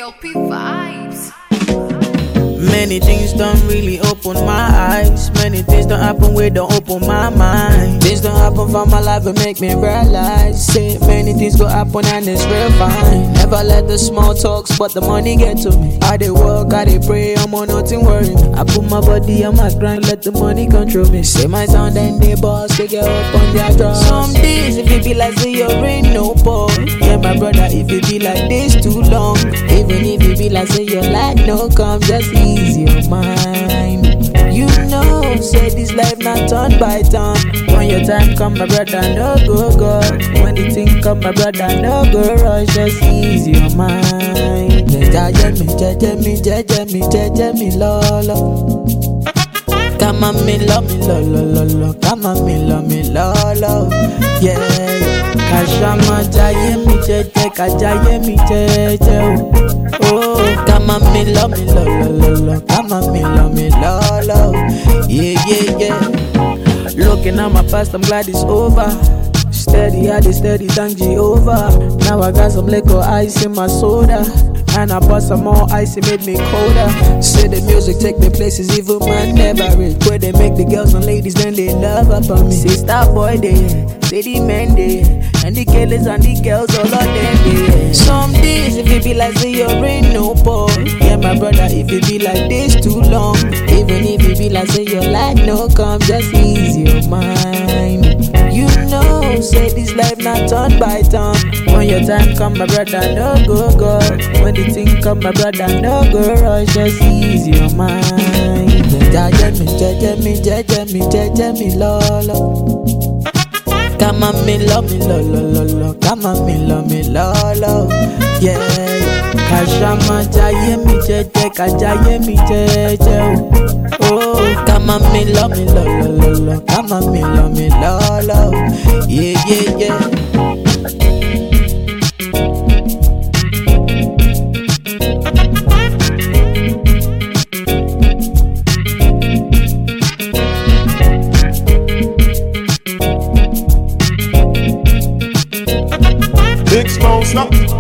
LP vibes. Many things don't really open my eyes. Many things don't happen where don't open my mind. Things don't happen for my life and make me realize. Say many things go happen and it's real fine. Never let the small talks but the money get to me. I dey work, I dey pray, I'm on nothing worry me. I put my body on my grind, let the money control me. Say my sound and they boss, they get up on their drugs. Some days if it be like say you ain't no ball. Yeah my brother, if it be like this too long. Even if it be like say your life no come, just ease your mind. You know, say this life not turn by turn. When your time come, my brother, no go go. When the thing come, my brother, no go rush. Just ease your mind. Jeje me, lolo. Come on, me love me, lo. Come on, me love me, lo. Yeah. Kashama jaye mi jeje, kajaye mi jeje. Oh, come on, me love me, lo. Come on, me love me, lo. Yeah. Looking at my past, I'm glad it's over. Steady, I did steady, thank Jehovah. Now I got some liquor ice in my soda. And I bought some more ice, it made me colder. Say the music take me places even man never reach. Where they make the girls and ladies, then they love up on me. Say star boy there, say the men there, and the killers and the girls, all of them there. Some days if it be like say you ain't no ball. Yeah my brother, if it be like this too long. Even if it be like say your life no come, just ease your mind. You know, say this life not turn by turn. When your time come, my brother, no go. When the thing come, my brother, no go rush. Just ease your mind. Jeje me, lolo. Come on, me love me, lo. Come on, me love me, lo. Yeah. Kashama jaye mi jeje, kajaye mi jeje. Oh, come on, me love me, lo. Come on, me love me, lo. Yeah. Big Smoke,